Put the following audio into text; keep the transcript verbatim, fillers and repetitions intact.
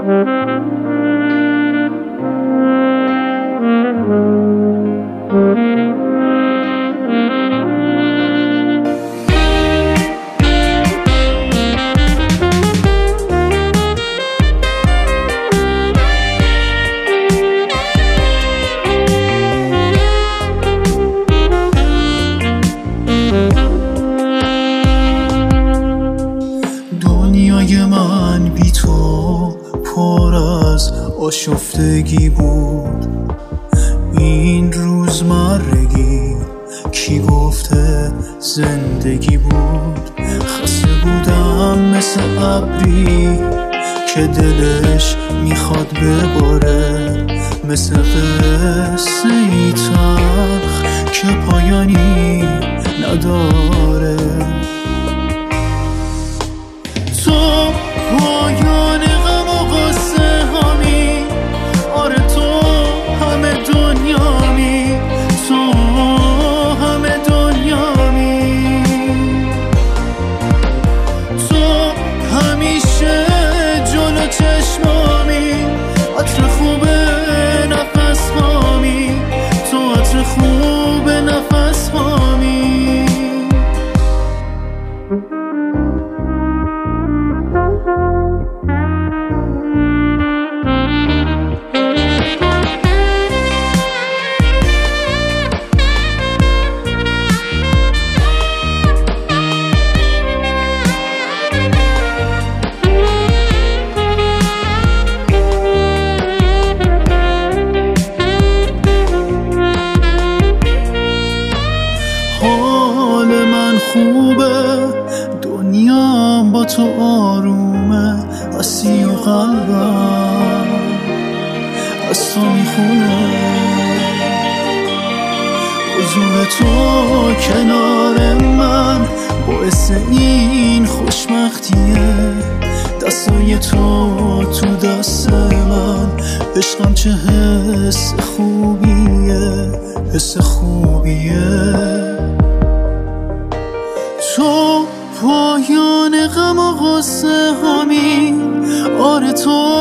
دنیای من بی تو پر از آشفتگی بود. این روزمرگی کی گفته زندگی بود؟ خسته بودم مثل ابری که دلش میخواد بباره، مثل قصه ای تلخ که پایانی نداره. تو پایان غم و غصه هامی، آره تو همه دنیامی، تو همه دنیامی. تو همیشه جلو چشمامی، عطر خوب نفس هامی، تو عطر خوب نفس هامی. حال من خوبه، دنیا با تو آرومه، هستی و قلبم از تو میخونه. حضور تو کنار من باعث این خوشبختیه. دستای تو تو دست من، عشقم چه حس خوبیه، حس خوبیه. تو پایان غم و غصه هامی، آره تو